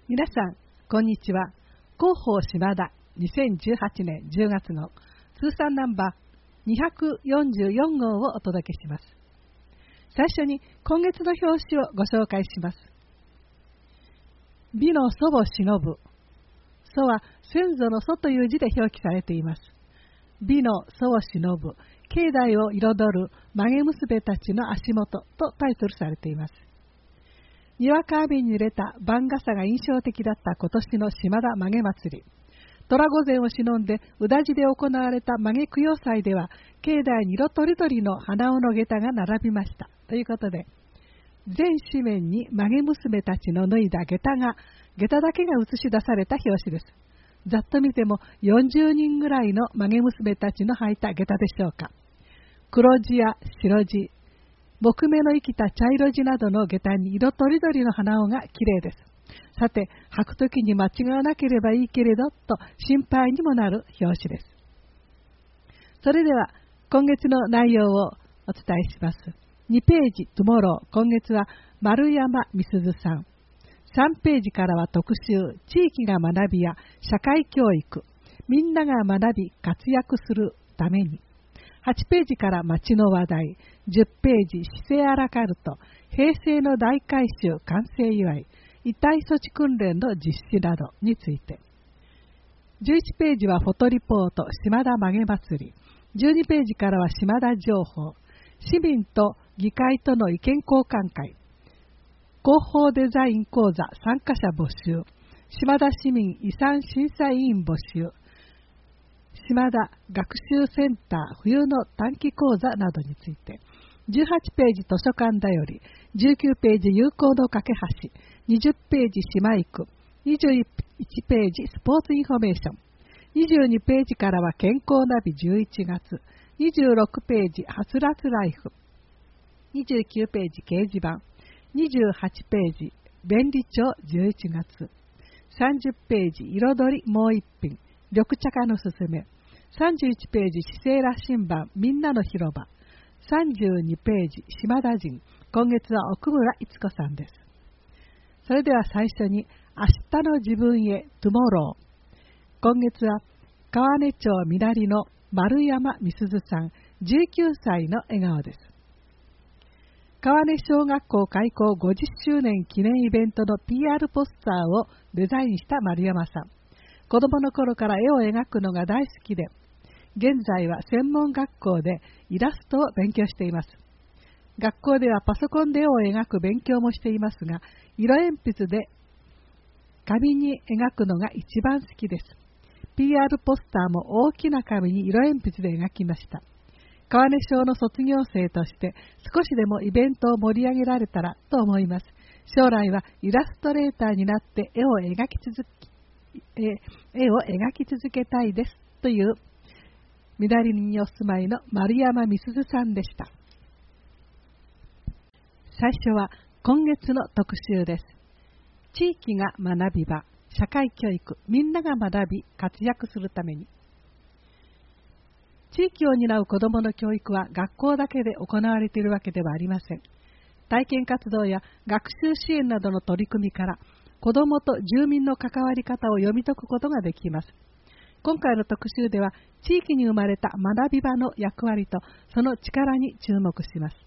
皆さん、こんにちは。広報島田2018年10月号通算ナンバー244号をお届けします。最初に今月の表紙をご紹介します。美の祖を忍ぶ。祖は先祖の祖という字で表記されています。美の祖を忍ぶ、境内を彩る曲げ娘たちの足元とタイトルされています。にわか雨に濡れた番傘が印象的だった今年の島田曲げ祭り。虎御前を忍んで宇田寺で行われた曲げ供養祭では、境内に色とりどりの花緒の下駄が並びました。ということで、全紙面に曲げ娘たちの脱いだ下駄だけが映し出された表紙です。ざっと見ても40人ぐらいの曲げ娘たちの履いた下駄でしょうか。黒地や白地、木目の生きた茶色地などの下駄に色とりどりの花緒がきれいです。さて、履くときに間違わなければいいけれどと心配にもなる表紙です。それでは今月の内容をお伝えします。2ページトゥモロー、今月は丸山美鈴さん。3ページからは特集、地域が学びや社会教育、みんなが学び活躍するために。8ページから町の話題、10ページ市政アラカルト、平成の大改修完成祝い、遺体措置訓練の実施などについて。11ページはフォトリポート島田曲げ祭り、12ページからは島田情報、市民と議会との意見交換会、広報デザイン講座参加者募集、島田市民遺産審査委員募集、島田学習センター冬の短期講座などについて。18ページ図書館だより、19ページ友好の架け橋、20ページ島行く、21ページスポーツインフォメーション、22ページからは健康ナビ11月、26ページはつらつライフ、29ページ掲示板、28ページ便利帳11月、30ページ彩りもう一品、緑茶化のすすめ、31ページ市政羅針盤みんなの広場、32ページ島田人、今月は奥村逸子さんです。それでは最初に明日の自分へトゥモロー、今月は川根町みなりの丸山美鈴さん、19歳の笑顔です。川根小学校開校50周年記念イベントの PR ポスターをデザインした丸山さん。子供の頃から絵を描くのが大好きで、現在は専門学校でイラストを勉強しています。学校ではパソコンで絵を描く勉強もしていますが、色鉛筆で紙に描くのが一番好きです。PR ポスターも大きな紙に色鉛筆で描きました。川根小の卒業生として少しでもイベントを盛り上げられたらと思います。将来はイラストレーターになって絵を描き続けたいですという緑にお住まいの丸山美鈴さんでした。最初は今月の特集です。地域が学び場、社会教育、みんなが学び活躍するために。地域を担う子どもの教育は学校だけで行われているわけではありません。体験活動や学習支援などの取り組みから子どもと住民の関わり方を読み解くことができます。今回の特集では地域に生まれた学び場の役割とその力に注目します。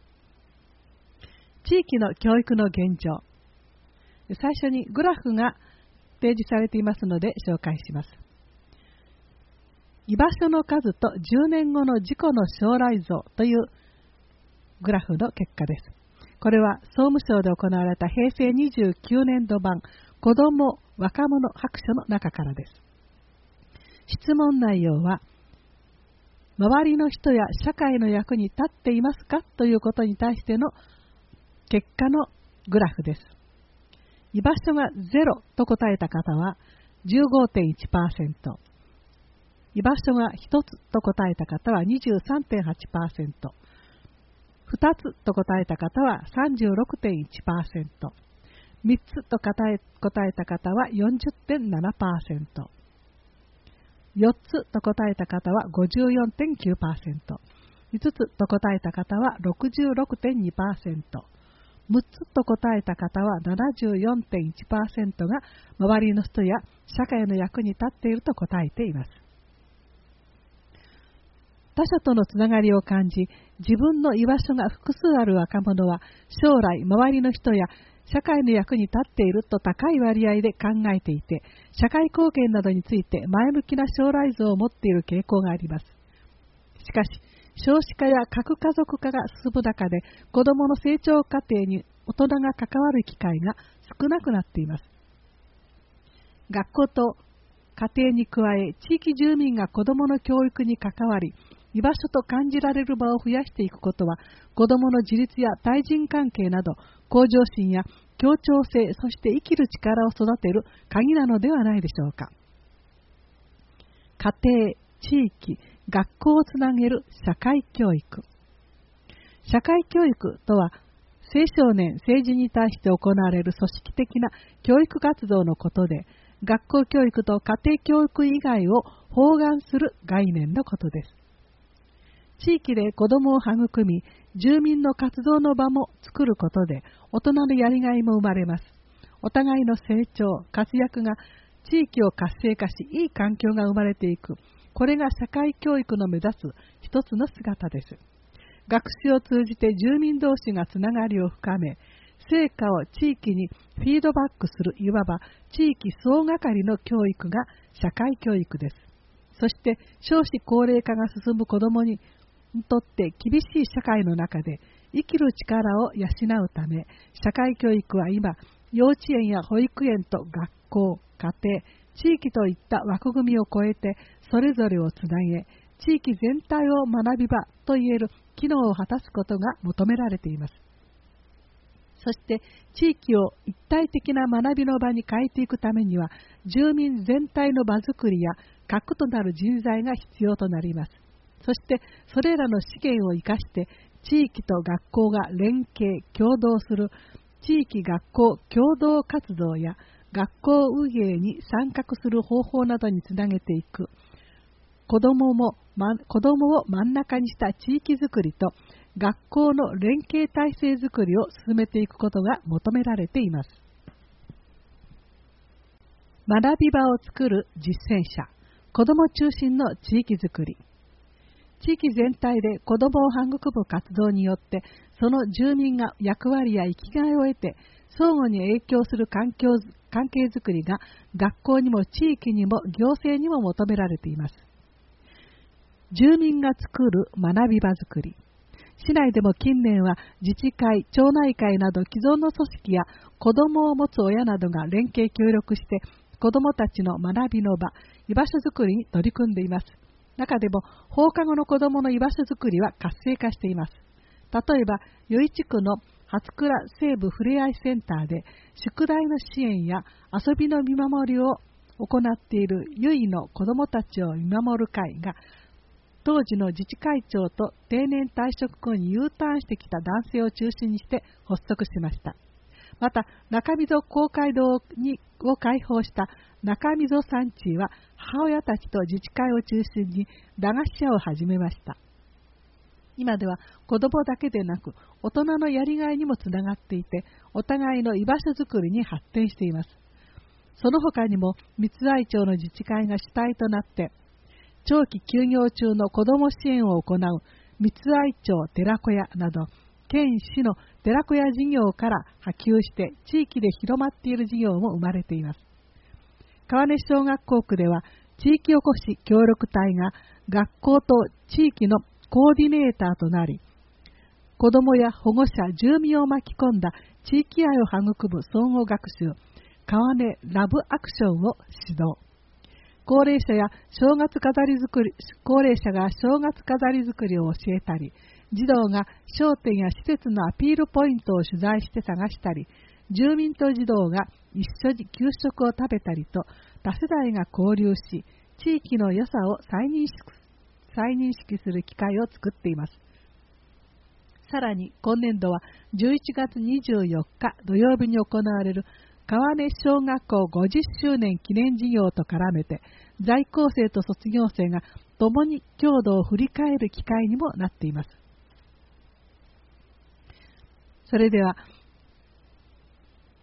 地域の教育の現状。最初にグラフが提示されていますので紹介します。居場所の数と10年後の自己の将来像というグラフの結果です。これは総務省で行われた平成29年度版子ども若者白書の中からです。質問内容は、周りの人や社会の役に立っていますかということに対しての結果のグラフです。居場所が0と答えた方は 15.1%、居場所が1つと答えた方は 23.8%、2つと答えた方は 36.1%、3つと答えた方は 40.7%、4つと答えた方は 54.9%、5つと答えた方は 66.2%、 6つと答えた方は 74.1% が周りの人や社会の役に立っていると答えています。他者とのつながりを感じ、自分の居場所が複数ある若者は、将来周りの人や社会の役に立っていると高い割合で考えていて、社会貢献などについて前向きな将来像を持っている傾向があります。しかし、少子化や核家族化が進む中で、子どもの成長過程に大人が関わる機会が少なくなっています。学校と家庭に加え、地域住民が子どもの教育に関わり、居場所と感じられる場を増やしていくことは、子どもの自立や対人関係など、向上心や協調性、そして生きる力を育てる鍵なのではないでしょうか。家庭、地域、学校をつなげる社会教育。社会教育とは、青少年、政治に対して行われる組織的な教育活動のことで、学校教育と家庭教育以外を包含する概念のことです。地域で子どもを育み、住民の活動の場も作ることで、大人のやりがいも生まれます。お互いの成長、活躍が地域を活性化し、いい環境が生まれていく。これが社会教育の目指す一つの姿です。学習を通じて住民同士がつながりを深め、成果を地域にフィードバックする、いわば地域総がかりの教育が社会教育です。そして少子高齢化が進む子どもにとって厳しい社会の中で生きる力を養うため、社会教育は今、幼稚園や保育園と学校、家庭、地域といった枠組みを超えてそれぞれをつなげ、地域全体を学び場といえる機能を果たすことが求められています。そして地域を一体的な学びの場に変えていくためには、住民全体の場づくりや核となる人材が必要となります。そしてそれらの資源を生かして地域と学校が連携・協働する地域学校共同活動や学校運営に参画する方法などにつなげていく、子どもを真ん中にした地域づくりと学校の連携体制づくりを進めていくことが求められています。学び場を作る実践者、子ども中心の地域づくり。地域全体で子どもを育む活動によって、その住民が役割や生きがいを得て、相互に影響する関係づくりが学校にも地域にも行政にも求められています。住民が作る学び場づくり。市内でも近年は自治会、町内会など既存の組織や子どもを持つ親などが連携協力して子どもたちの学びの場、居場所づくりに取り組んでいます。中でも放課後の子どもの居場所づくりは活性化しています。例えば、余市地区の初倉西部ふれあいセンターで宿題の支援や遊びの見守りを行っている由比の子どもたちを見守る会が、当時の自治会長と定年退職後に U ターンしてきた男性を中心にして発足しました。また、中溝公会堂を開放した中溝山地は母親たちと自治会を中心に駄菓子屋を始めました。今では子どもだけでなく大人のやりがいにもつながっていて、お互いの居場所づくりに発展しています。その他にも三愛町の自治会が主体となって長期休業中の子ども支援を行う三愛町寺子屋など、県市の寺子屋事業から波及して地域で広まっている事業も生まれています。川根小学校区では地域おこし協力隊が学校と地域のコーディネーターとなり、子どもや保護者、住民を巻き込んだ地域愛を育む総合学習、川根ラブアクションを指導。高齢者が正月飾り作りを教えたり、児童が商店や施設のアピールポイントを取材して探したり、住民と児童が一緒に給食を食べたりと、多世代が交流し、地域の良さを再認識する機会を作っています。さらに今年度は11月24日土曜日に行われる川根小学校50周年記念事業と絡めて、在校生と卒業生が共に郷土を振り返る機会にもなっています。それでは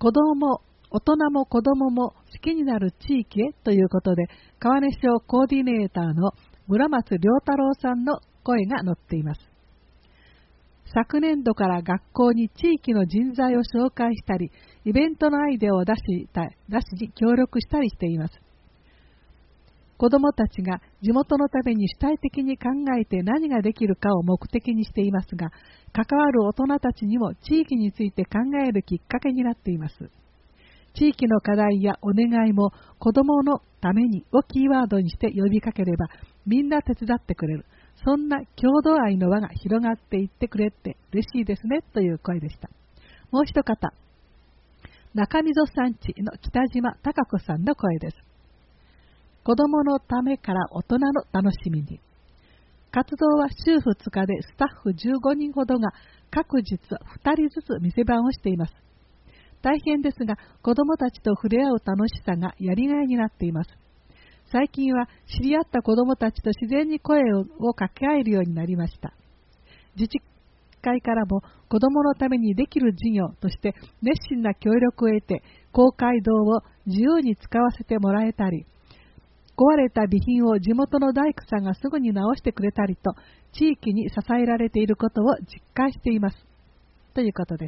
大人も子供も好きになる地域へということで、川根省コーディネーターの村松良太郎さんの声が載っています。昨年度から学校に地域の人材を紹介したり、イベントのアイデアを出しに協力したりしています。子どもたちが地元のために主体的に考えて何ができるかを目的にしていますが、関わる大人たちにも地域について考えるきっかけになっています。地域の課題やお願いも子どものためにをキーワードにして呼びかければみんな手伝ってくれる。そんな郷土愛の輪が広がっていってくれて嬉しいですねという声でした。もう一方、中溝山地の北島貴子さんの声です。子どものためから大人の楽しみに。活動は週2日でスタッフ15人ほどが各日2人ずつ店番をしています。大変ですが、子どもたちと触れ合う楽しさがやりがいになっています。最近は知り合った子どもたちと自然に声を掛け合えるようになりました。自治会からも子どものためにできる事業として熱心な協力を得て、公会堂を自由に使わせてもらえたり、壊れた備品を地元の大工さんがすぐに直してくれたりと、地域に支えられていることを実感しています。ということです。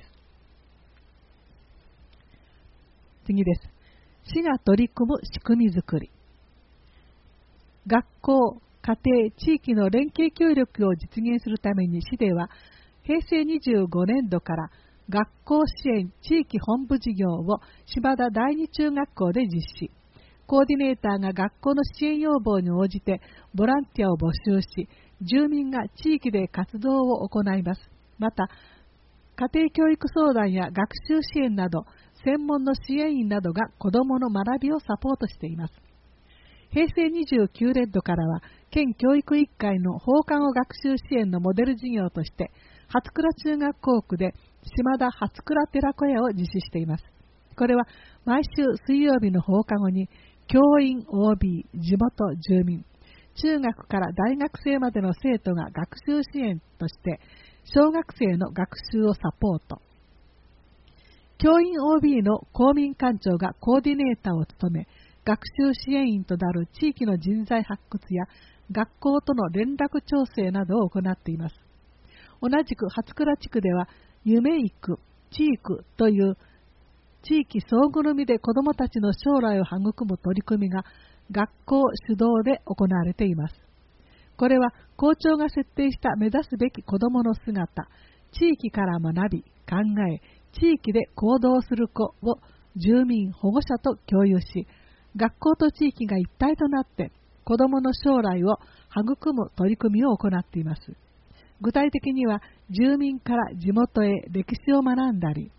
次です。市が取り組む仕組みづくり。学校、家庭、地域の連携協力を実現するために市では、平成25年度から学校支援地域本部事業を島田第二中学校で実施。コーディネーターが学校の支援要望に応じてボランティアを募集し、住民が地域で活動を行います。また、家庭教育相談や学習支援など、専門の支援員などが子どもの学びをサポートしています。平成29年度からは、県教育委員会の放課後学習支援のモデル事業として、初倉中学校区で島田初倉寺子屋を実施しています。これは毎週水曜日の放課後に、教員 OB、地元住民、中学から大学生までの生徒が学習支援として、小学生の学習をサポート。教員 OB の公民館長がコーディネーターを務め、学習支援員となる地域の人材発掘や学校との連絡調整などを行っています。同じく初倉地区では、夢育地域という地域総ぐるみで子どもたちの将来を育む取り組みが学校主導で行われています。これは校長が設定した目指すべき子どもの姿、地域から学び、考え、地域で行動する子を住民、保護者と共有し、学校と地域が一体となって子どもの将来を育む取り組みを行っています。具体的には、住民から地元へ歴史を学んだり、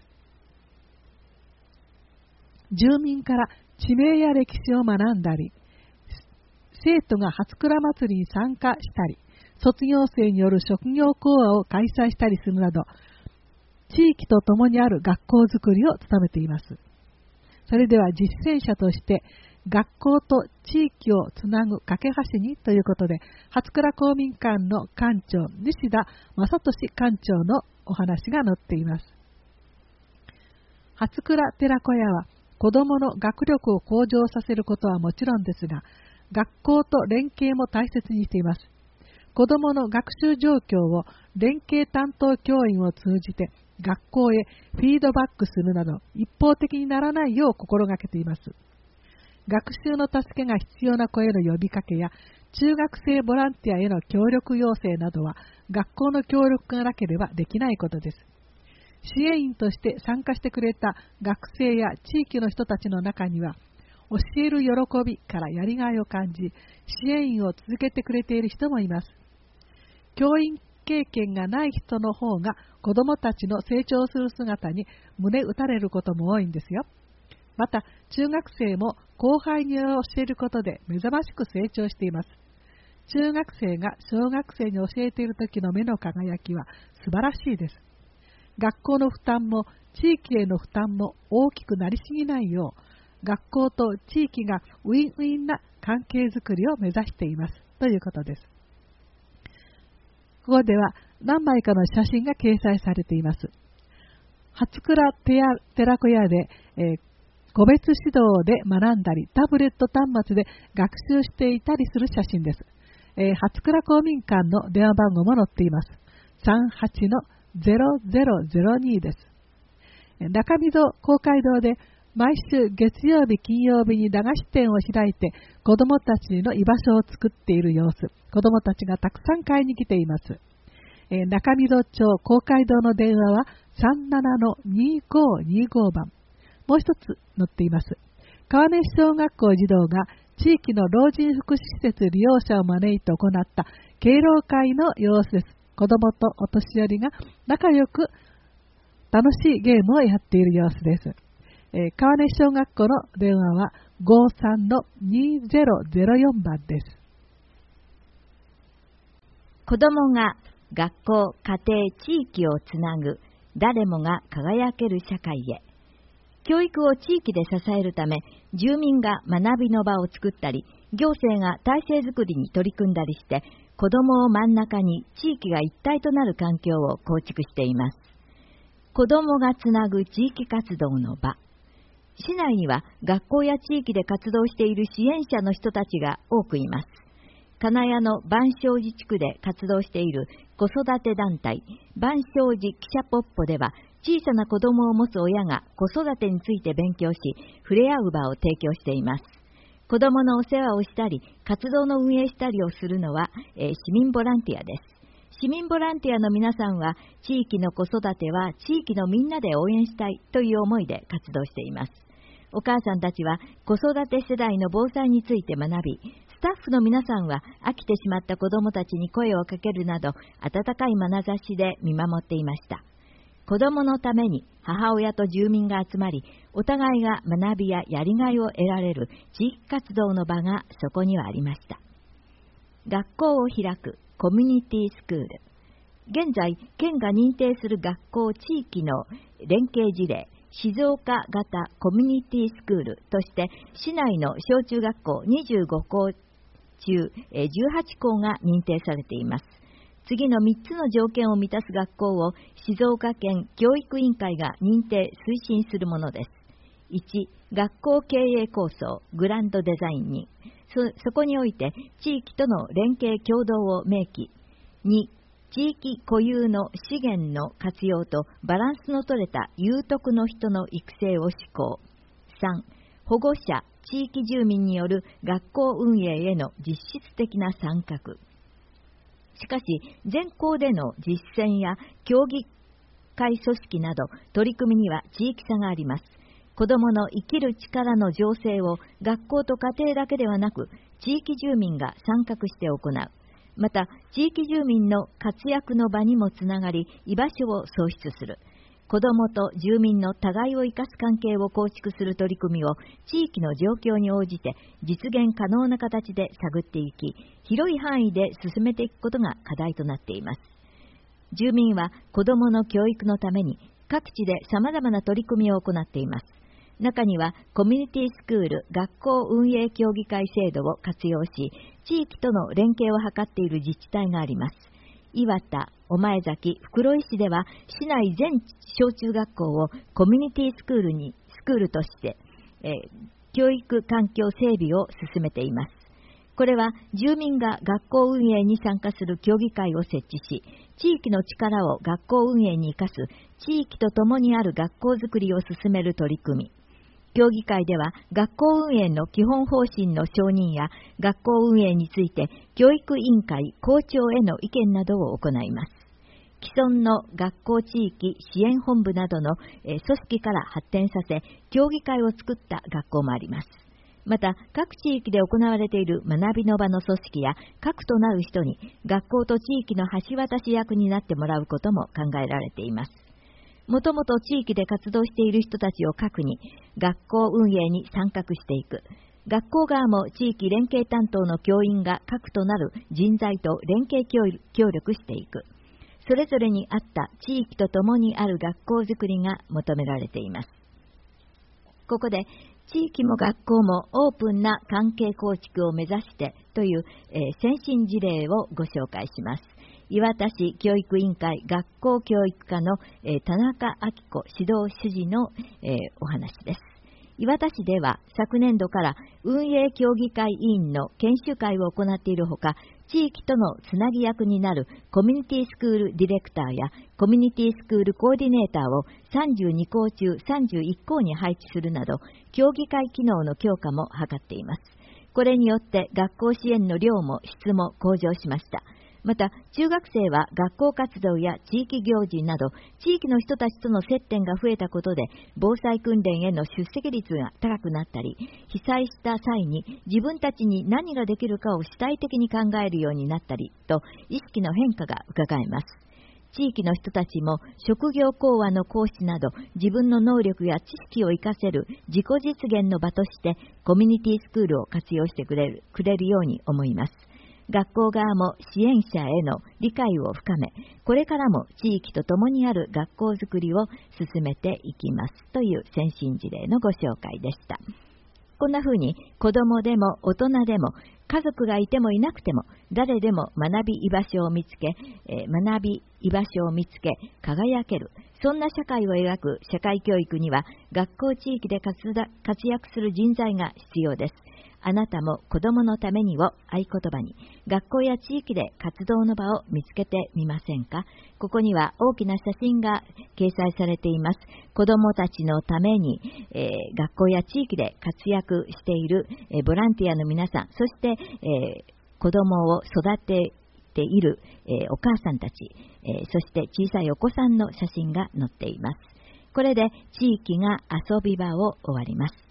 住民から地名や歴史を学んだり、生徒が初倉祭りに参加したり、卒業生による職業講話を開催したりするなど、地域とともにある学校づくりを務めています。それでは実践者として、学校と地域をつなぐ架け橋にということで、初倉公民館の館長、西田正俊館長のお話が載っています。初倉寺子屋は、子どもの学力を向上させることはもちろんですが、学校と連携も大切にしています。子どもの学習状況を連携担当教員を通じて学校へフィードバックするなど、一方的にならないよう心がけています。学習の助けが必要な子への呼びかけや、中学生ボランティアへの協力要請などは、学校の協力がなければできないことです。支援員として参加してくれた学生や地域の人たちの中には、教える喜びからやりがいを感じ、支援員を続けてくれている人もいます。教員経験がない人の方が子どもたちの成長する姿に胸打たれることも多いんですよ。また、中学生も後輩に教えることで目覚ましく成長しています。中学生が小学生に教えている時の目の輝きは素晴らしいです。学校の負担も地域への負担も大きくなりすぎないよう、学校と地域がウィンウィンな関係づくりを目指していますということです。ここでは何枚かの写真が掲載されています。 初倉寺子屋で、個別指導で学んだり、タブレット端末で学習していたりする写真です。初倉公民館の電話番号も載っています。38-0002です。中溝公会堂で毎週月曜日、金曜日に駄菓子店を開いて子どもたちの居場所を作っている様子。子どもたちがたくさん買いに来ています。中溝町公会堂の電話は 37-2525 番。もう一つ載っています。川根小学校児童が地域の老人福祉施設利用者を招いて行った敬老会の様子です。子どもとお年寄りが仲良く楽しいゲームをやっている様子です。川根小学校の電話は 53-2004 番です。 子どもが学校、家庭、地域をつなぐ、誰もが輝ける社会へ。教育を地域で支えるため、住民が学びの場を作ったり、行政が体制づくりに取り組んだりして、子どもを真ん中に地域が一体となる環境を構築しています。子どもがつなぐ地域活動の場。市内には学校や地域で活動している支援者の人たちが多くいます。金谷の万象寺地区で活動している子育て団体、万象寺記者ポッポでは、小さな子供を持つ親が子育てについて勉強し、触れ合う場を提供しています。子供のお世話をしたり、活動の運営したりをするのは、市民ボランティアです。市民ボランティアの皆さんは、地域の子育ては地域のみんなで応援したいという思いで活動しています。お母さんたちは子育て世代の防災について学び、スタッフの皆さんは飽きてしまった子どもたちに声をかけるなど、温かい眼差しで見守っていました。子どものために母親と住民が集まり、お互いが学びややりがいを得られる地域活動の場がそこにはありました。学校を開くコミュニティスクール。現在、県が認定する学校地域の連携事例、静岡型コミュニティスクールとして、市内の小中学校25校中18校が認定されています。次の3つの条件を満たす学校を静岡県教育委員会が認定・推進するものです。1、学校経営構想、グランドデザインに、そこにおいて地域との連携協働を明記。2、地域固有の資源の活用とバランスの取れた有徳の人の育成を施行。3、保護者、地域住民による学校運営への実質的な参画。しかし、全校での実践や協議会組織など取り組みには地域差があります。子どもの生きる力の醸成を学校と家庭だけではなく、地域住民が参画して行う。また、地域住民の活躍の場にもつながり、居場所を創出する。子どもと住民の互いを生かす関係を構築する取り組みを地域の状況に応じて実現可能な形で探っていき、広い範囲で進めていくことが課題となっています。住民は子どもの教育のために各地で様々な取り組みを行っています。中にはコミュニティスクール学校運営協議会制度を活用し、地域との連携を図っている自治体があります。岩田、御前崎、袋井市では市内全小中学校をコミュニティスクールとして、教育環境整備を進めています。これは住民が学校運営に参加する協議会を設置し、地域の力を学校運営に生かす地域とともにある学校づくりを進める取り組み。協議会では学校運営の基本方針の承認や学校運営について教育委員会、校長への意見などを行います。既存の学校地域支援本部などの組織から発展させ、協議会を作った学校もあります。また、各地域で行われている学びの場の組織や核となる人に学校と地域の橋渡し役になってもらうことも考えられています。もともと地域で活動している人たちを核に学校運営に参画していく。学校側も地域連携担当の教員が核となる人材と連携協力していく。それぞれに合った地域とともにある学校づくりが求められています。ここで地域も学校もオープンな関係構築を目指してという、先進事例をご紹介します。 岩田市教育委員会学校教育課の、田中明子指導主事の、お話です。岩田市では昨年度から運営協議会委員の研修会を行っているほか、地域とのつなぎ役になるコミュニティスクールディレクターやコミュニティスクールコーディネーターを32校中31校に配置するなど、協議会機能の強化も図っています。これによって学校支援の量も質も向上しました。また、中学生は学校活動や地域行事など、地域の人たちとの接点が増えたことで、防災訓練への出席率が高くなったり、被災した際に自分たちに何ができるかを主体的に考えるようになったりと、意識の変化が伺えます。地域の人たちも職業講話の講師など、自分の能力や知識を活かせる自己実現の場として、コミュニティスクールを活用してくれるように思います。学校側も支援者への理解を深め、これからも地域と共にある学校づくりを進めていきますという先進事例のご紹介でした。こんな風に子どもでも大人でも家族がいてもいなくても誰でも学び居場所を見つけ輝ける、そんな社会を描く社会教育には学校地域で活躍する人材が必要です。あなたも子どものためにを合言葉に、学校や地域で活動の場を見つけてみませんか。ここには大きな写真が掲載されています。子どもたちのために、学校や地域で活躍している、ボランティアの皆さん、そして、子どもを育てている、お母さんたち、そして小さいお子さんの写真が載っています。これで地域が遊び場を終わります。